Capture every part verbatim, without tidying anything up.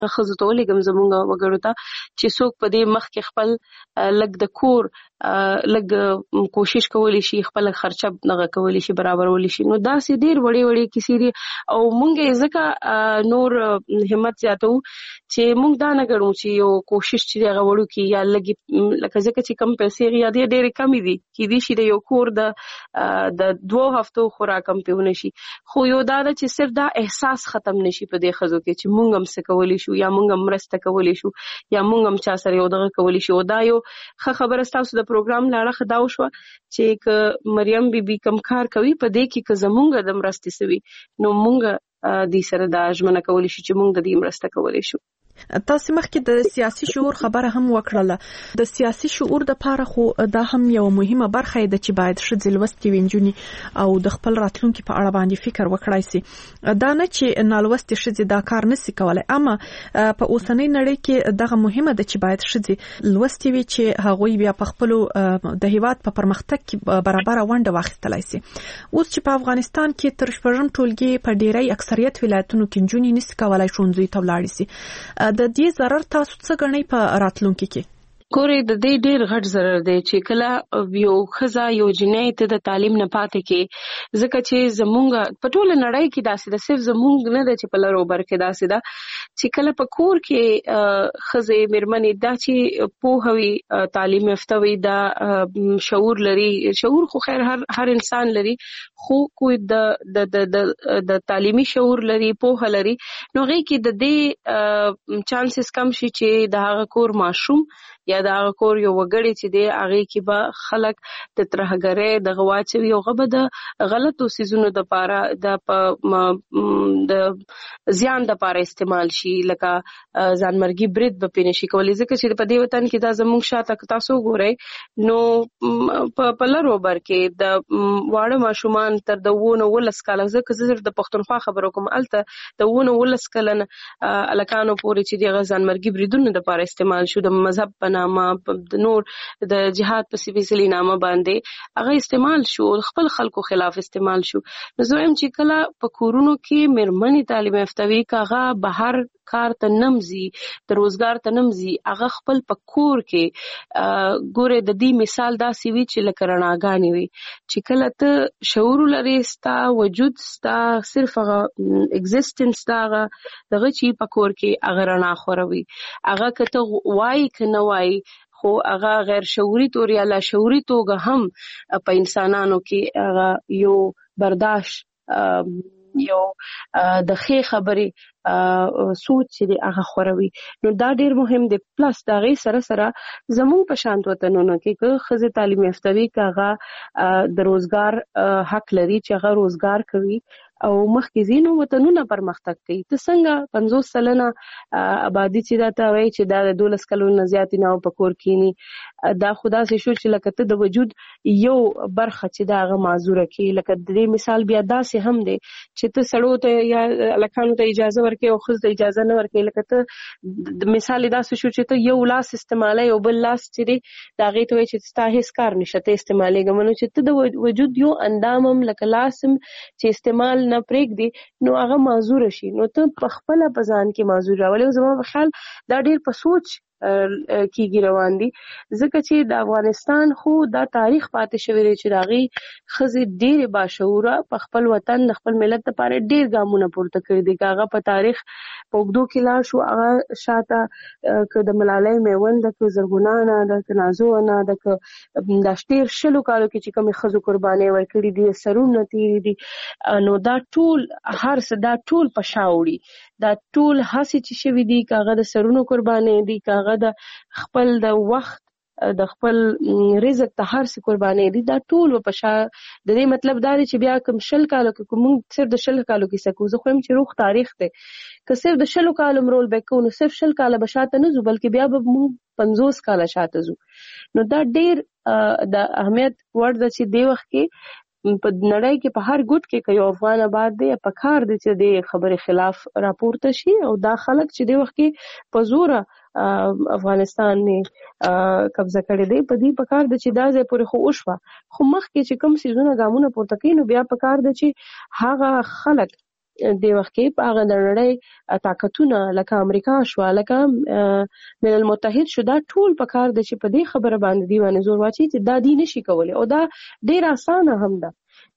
خزو ته ولېږم زمونږ وګړو ته چې څوک په دې مخ کې خپل لږ د کور لږ کوشش کولی شي خپل خرچه نغه کولی شي برابرولی شي. نو داسې ډېر وړې وړې کیسې دي او مونږ ځکه نور همت زیاتو چې مونږ دا نه ګڼو چې یو کوشش چې هغه وړو کې یا لږ لکه ځکه چې کم پیسې یا دې ډېرې کمې دي کېدای شي د یو کور د د دوو هفتو خوراک کم پیونه شي. خو یو دا ده چې صرف دا احساس ختم نشي په دې ښځو کې چې مونږ هم څه کولی شو یا مونږ هم مرسته کولی شو یا مونږ هم چا سره یو دغه کولی شو. دا یو ښه خبره ستاسو د پروګرام له اړخه دا وشوه چې که مریم بیبي کم کار کوي په دې کې که زمونږ د مرستې څه وي نو مونږ دې سره دا ژمنه کولی شو چې مونږ د دې مرسته کولی شو. تاسو مخکې د سیاسي شعور خبره هم وکړله. د سیاسي شعور د پاره خو دا هم یو مهمه برخه ده چې باید ښځې لوستې وینځونی او د خپل راتلونکي په اړه باندې فکر وکړای شي. دا نه چې نالوستې ښځې دا کار نشي کولای، اما په اوسنۍ نړۍ کې دغه مهمه ده چې باید ښځې لوستې وي چې هغوی بیا په خپل د هیواد په پرمختګ کې برابر ونډه واخیستلای شي. اوس چې په افغانستان کې تر شپږم ټولګي په ډیری اکثریت ولایتونو کې نجونې نشي کولای ښوونځي ته ولاړ شي. د دې ضرر تاسو څه ګڼئ په راتلونکي کې؟ ګورې د دې ډېر غټ ضرر دی چې کله یو ښځه یو جنۍ ته د تعلیم نه پاتې کې، ځکه چې زمونږ په ټوله نړۍ کې داسې ده، صرف زمونږ نه ده چې په لرو بر کې داسې ده چې کله په کور کې ښځې میرمنې دا چې پوهه وي تعلیم یافته وي دا شعور لري. شعور خو خیر هر هر انسان لري، خو کوئی د د د د تعلیمي شعور لري، پوهه لري، نو هغې کې د دې چانسز کم شي چې د هغه کور ماشوم یا د هغه کور یو وګړی چې دی هغې کې به خلک د ترهګرۍ دغه واچوي او هغه به د غلطو څیزونو دپاره د په د زیان دپاره استعمال شي، لکه ځانمرګي برید به پرې نشي کولی. ځکه چې په دې وطن کې دا زموږ شاته که تاسو وګورئ نو په لرو بر کې د واړه ماشومان تر د اووه نه اوولس کاله، ځکه زه صرف د پښتونخوا خبره کوم، هلته د اووه نه اوولس کلن هلکانو پورې چې د هغه ځانمرګي بریدونو دپاره استعمال شو، د مذهب په نامه د نور د جهاد په سپېڅلي نامه باندې هغه استعمال شو، خپل خلکو خلاف استعمال شو. نو زه وایم چې کله په کورونو کې میرمنې تعلیم یافته وي که هغه بهر کار ته نمځي، د روزګار ته نمځي، هغه خپل په کور کې ګوره د دې مثال داسې وي چې لکه رڼاګانې وي چې کله ته شعور لري، ستا وجود ستا صرف هغه اگزیسټنس دا هغه دغه چې په کور کې هغه رڼا خوروي. هغه که ته وایي که نه وایي خو هغه غیر شعوري طور یا لاشعوري توګه هم په انسانانو کې هغه یو برداشت یو د ښې خبرې سوچ چې دی هغه خوروي. نو دا ډېر مهم دی. پلس د هغې سره سره زمونږ په شانت وطنونو کې که ښځې تعلیم یافته وي، که هغه د روزګار حق لري چې هغه روزګار کوي او مخکې ځینو وطنونه پرمختګ کوي. ته څنګه پنځوس سلنه آبادي چې دا ته وایي چې دا د دولس کلونو نه زیاتې نه په کور کښېني، دا خو داسې شو چې لکه ته د وجود یو برخه چې دا هغه معذوره کړي. لکه د دې مثال بیا داسې هم دی چې ته سړو ته یا هلکانو ته اجازه ورکړې او ښځو ته اجازه نه ورکړې. لکه ته د مثال داسې شو چې ته یو لاس استعمالوي او بل لاس چې دی د هغې ته وایي چې ستا هېڅ کار نشته ته استعمالېږه، نو چې ته د وجود یو اندام هم لکه لاس هم چې استعمال نه پرېږدي نو هغه معذوره شي، نو ته په خپله په ځان کې معذور راولې. او زما په خیال دا ډېر په سوچ کېږي روان دي، ځکه چې د افغانستان خو دا تاریخ پاتې شوی دی چې د هغې ښځې ډېرې باشعوره په خپل وطن د خپل ملت دپاره ډېر ګامونه پورته کړي دي. که هغه په تاریخ په اوږدو کې لاړ شو، هغه شاته که د ملالۍ میوند ده، که زرغونه انا ده، که نازو انا ده، که دا ډېر شلو کالو کې چې کومې ښځو قربانۍ ورکړي دي، سرونه تېرې دي، نو دا ټول هر څه دا ټول په شا وړي. دا ټول هڅې چې شوي دي، که هغه د سرونو قربانۍ دي، که هغه د خپل د وخت د خپل رزق ته هر څه قربانۍ دي، دا ټول په شا. د دې مطلب دا دی چې بیا کوم شل کالو کې کوم موږ صرف د شل کالو کیسه کوو، زه خو یم چې روغ تاریخ دی، که صرف د شلو کالو رول بیک کوو نو صرف شل کاله به شاته نه ځو، بلکې بیا به موږ پنځوس کاله شاته ځو. نو دا ډېر د اهمیت وړ ده چې دې وخت کې په نړۍ کې په هر ګوټ کې که یو افغان آباد دی په کار دی چې د خبرې خلاف راپورته شي، او دا خلک چې د وخت کې په زوره افغانستان نه قبضه کړی دی، په دې په کار دی چې دا ځای پورې خو وشوه، خو مخکې چې کوم څیزونه ګامونه پورته کوي نو بیا په کار دی چې هغه خلک د وخت کې په هغه نړۍ طاقتونه لکه امریکا شو لکه ملل المتحد شو دا ټول په کار د چې په دې خبره باندې دی باندې زور واچي چې دا دی نشي کولای او دا ډیر اسانه هم ده.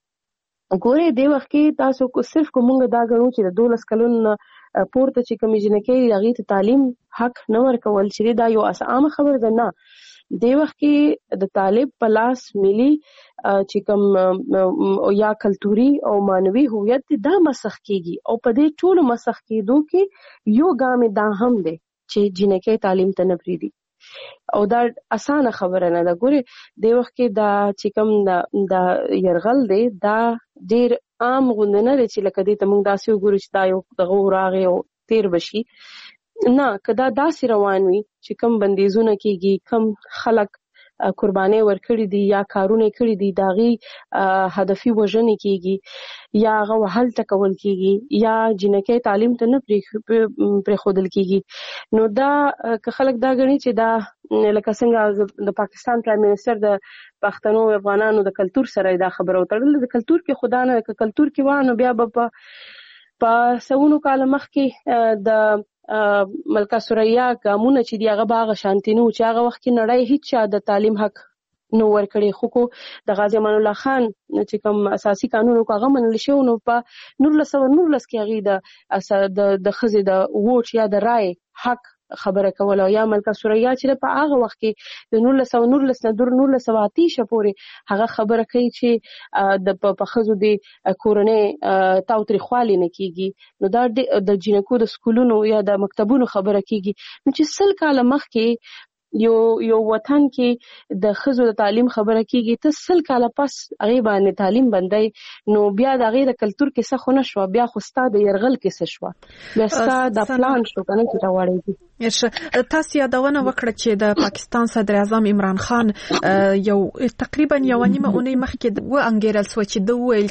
ګوره د وخت کې تاسو کو صرف کومه دا غنو چې د دولس کلونو پورته چې کوم جنکې هغه ته تعلیم حق نه ورکول چې دا یو اسانه خبره ده نه. د وخت کې د طالب پلاس ملي چې کوم یا کلتوري او مانوي هویت دا مسخ کیږي او په دې ټول مسخ کېدو کې یو ګام دا هم دی چې جنکې تعلیم ته نه پریدي او دا اسانه خبره نه ده. ګوره د وخت کې دا چې کوم دا يرغل دی دا ډیر عام غوندنه دی چې لکه دې ته موږ داسې وګورو چې دا یو دغه راغی او تیر بشي نه کدا داسې روان وي چې کم بندیزونه کیږي کم خلک قرباني ورکړي دي یا کارونه کړي دي داغي هدفي وژنې کیږي یا هغه وحل تکول کیږي یا جنکې تعلیم ته نه پرې خودل کیږي نو دا که خلک دا غني چې دا لکه څنګه د پاکستان پرایم منسٹر د پښتنو افغانانو د کلچر سره دا خبره وتړل د کلچر کې خدا نه د کلچر کې وانه بیا په په سونو کال مخکې د ملکه سوریا قانون چې دی هغه باغ شانتینو چې هغه وخت کې نړۍ هیڅ چا د تعلیم حق نو ورکړي خو کو د غازی امان الله خان چې کوم اساسي قانون کو هغه منل شو نو په نور لسو نور لس کې هغه د د خزي د ووټ یا د رائے حق خبره کوله یا ملکه سوریا چې په هغه وخت کې د نور لسو نور لس نه در نور لسو آتیشه پورې هغه خبره کوي چې د په خزو د کورنۍ تاوتری خالي نه کیږي نو دا د جنکو د سکولونو یا د مکتبونو خبره کیږي نو چې سل کاله مخ کې یو یو وطن کې د خزو د تعلیم خبره کیږي ته سل کاله پس هغه باندې تعلیم بندای نو بیا د هغه د کلچر کې څه خونه شو بیا خو ستاد د يرغل کې څه شو بیا ستاد د پلان شو کنه چې راوړی یشه تاسو یادونه وکړه چې د پاکستان صدر اعظم عمران خان یو تقریبا یو نیمه اونۍ مخکې و انګیرل سو چې د ویل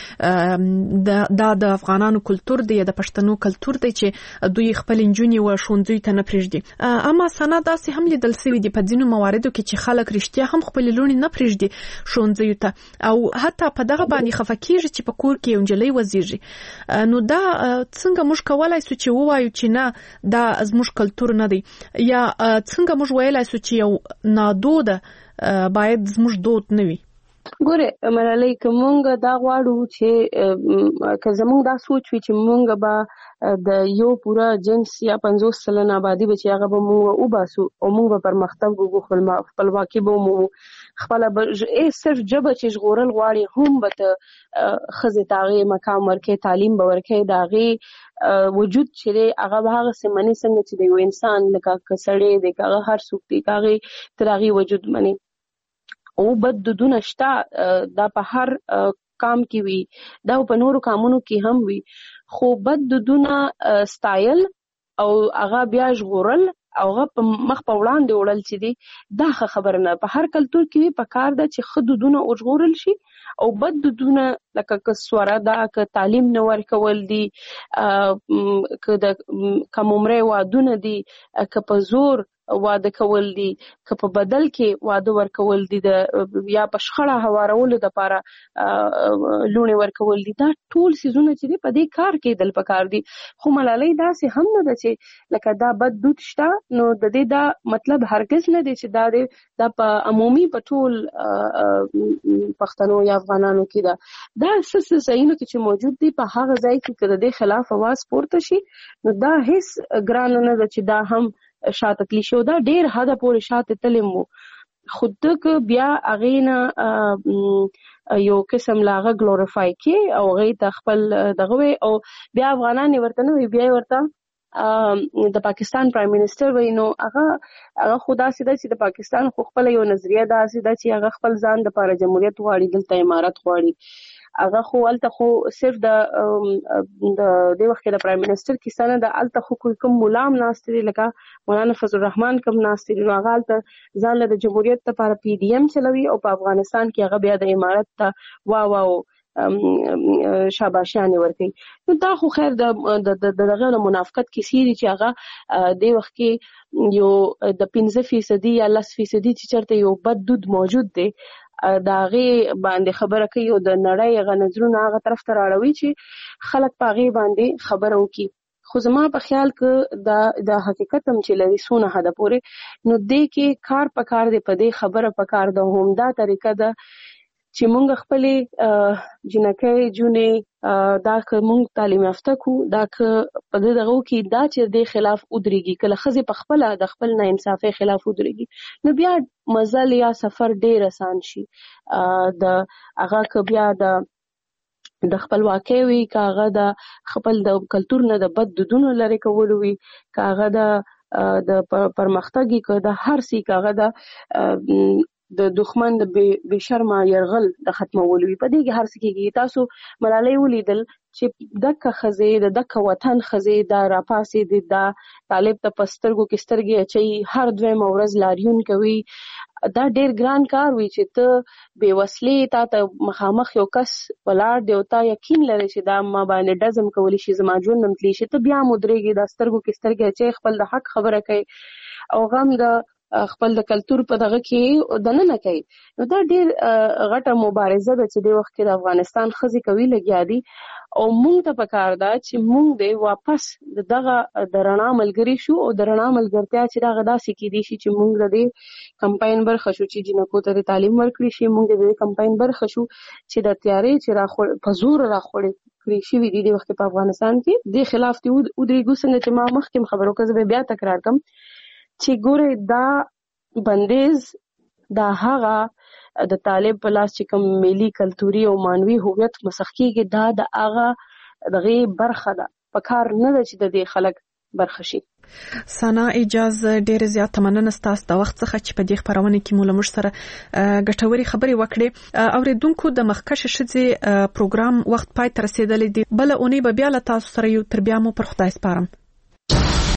چې د د افغانانو کلچر دی د پښتنو کلچر دی چې دوی خپل انجونی و شونځوي ته نه پریږدي اما سنا داسې هم لیدل سوي دي په ځینو مواردو کې چې خلک رښتیا هم خپل لونی نه پریږدي شونځوي ته او حتی په دغه باندې خفکیږي چې په کور کې یو جلې وزیږي نو دا څنګه موږ کولای سو چې ووایو چې نه دا زموږ کلچر نه دی یا څنګه موږ ویلای سو چې یو نادود باید زموږ دود نه وي. ګوره ملالۍ کومه دا غواړو چې که زموږ دا سوچ وي چې موږ به د یو پورا جنس یا پنځوس سلنه آبادی به چې هغه به موږ وباسو او موږ به پرمختګ وکړو خپلواکي به مو خپل به صرف جبه چې ژغورل غواړي هم به خزه تاغي مقام ورکه تعلیم به ورکه داغي وجود چې هغه به هغه سمني څنګه چې د یو انسان لکه کسړې د هغه هر څوک دی هغه ترغي وجود مني او بد دونه شتا دا په هر کام کې وي دا په نورو کامونو کې هم وي خو بد دونه سټایل او هغه بیا ژغورل او هغه په مخ په وړاندې وړل چې دی دا خبره نه په هر کلچر کې په کار ده چې خودونه او ژغورل شي او بد دونه لکه کسوره دا ک تعلیم نه ورکول دي ک د کوم عمره وادونه دي ک په زور واده کول دي که په بدل کې واده ورکول دي د یا په شخړه هوارولو د لپاره لونی ورکول دي دا ټول سيزونه چې په دې کار کې دل پکار دي خو ملالۍ دا سه هم نه ده چې لکه دا بد دود شته نو د دې دا مطلب هرگز نه دی چې دا د په عمومي په ټول پښتنو یا افغانانو کې دا دا څه څه چې موجود دي په هغه ځای کې د دې خلاف आवाज پورته شي نو دا هیڅ ګران نه ده چې دا هم شاته تلی شو دا ډیر حدا پورې شاته تلم وو خود که بیا اغینا یو قسم لاغه ګلوریفای کی او غي ته خپل دغه او بیا افغانان ورته نو بیا ورته د پاکستان پرایم منسٹر وینو هغه هغه خدا سیده چې د پاکستان خو خپل یو نظریه دا سیده چې هغه خپل ځان د لپاره جمهوریت غواړي دلته امارت غواړي هغه خو الته خو صرف د د د وخت د پرایم منسٹر کیسانه د الته خو کوم ملام ناستري لکه مولانا فضل الرحمن کوم ناستري نو هغه الته ځان له جمهوریت لپاره پی ډی ایم چلوي او په افغانستان کې هغه بیا د امارت ته وا وا شاباشانه ورکي نو دا خو خیر د د دغه منافقت کیسې دي چې هغه د وخت کې یو د پنځه فیصد یا لس فیصد چې چرته یو بد دود موجود دی داغه باندې خبره کوي او د نړۍ غنځرونه هغه طرف ته راړوي چې خلک پاغي باندې خبرو کوي. خو زما په خیال کې دا د حقیقت هم چې لري سونه حد پورې نو دې کې کار په کار دی په دې خبره په کار د همدا طریقه ده چې مونږ خپلې جنکې جونې دا که مونږ تعلیم یافته کو دا که په دغه کې دا چې د خلاف ودرېږي کله خزي په خپل د خپل نه انصافي خلاف ودرېږي نو بیا مزل یا سفر ډیر آسان شي. د هغه که بیا د د خپل واقع وی کاغه د خپل د کلچر نه د بد دودونو لري کول وی کاغه د د پرمختګي که د هر سی کاغه د د دښمن د بے شرمه يرغل د ختمولو په دې کې هر څه کې تاسو ملالۍ ولیدل چې دغه خزه د دغه وطن خزه د راپاسې د طالب ته پسترګو کې سترګې اچي هر دوه مورز لاریون کوي. دا ډیر ګران کار وی چې ته بے وسلې تا ته مخامخ یو کس ولار دی او تا یقین لري چې دا ما باندې دزم کولی شي زما جون نمتلی شي ته بیا مدريږي د سترګو کې سترګې اچي خپل د حق خبره کوي او غم د خپل د کلچر په دغه کې د نه کوي. نو دا ډیر غټه مبارزه ده چې د وخت کې د افغانستان خزي کوي لګیا دي او مونږ ته پکار ده چې مونږ به واپس دغه د رڼا ملګری شو او د رڼا ملګرتیا چې دغه داسې کې دي چې مونږ د کمپاین برخه شو چې جنکو ته تعلیم ورکړي شي مونږ د کمپاین برخه شو چې د تیارې چې راخور په زور راخوري کړی شي وی دي د وخت په افغانستان کې د خلاف دی او درې ګوسنګ چې ما مخکې خبرو کوم بیا تکرار کوم چې ګوره دا بندیز دا هغه د طالب په لاس چې کوم ملي کلتوري او مانوي هویت مسخ کېږي دا د هغه دغه برخه ده په کار نه ده چې د دې خلک برخه شي. سنا اجازه ډیر زیات مننه ستاسو د وخت څخه چې په دې خبرونه کې مول مش سره ګټوري خبري وکړي. اوریدونکو د مخکشه شځې پروګرام وخت پای تر رسیدلې دی بل اونۍ به بیا له تاسو سره یو تر بیا مو پر خدای سپارم.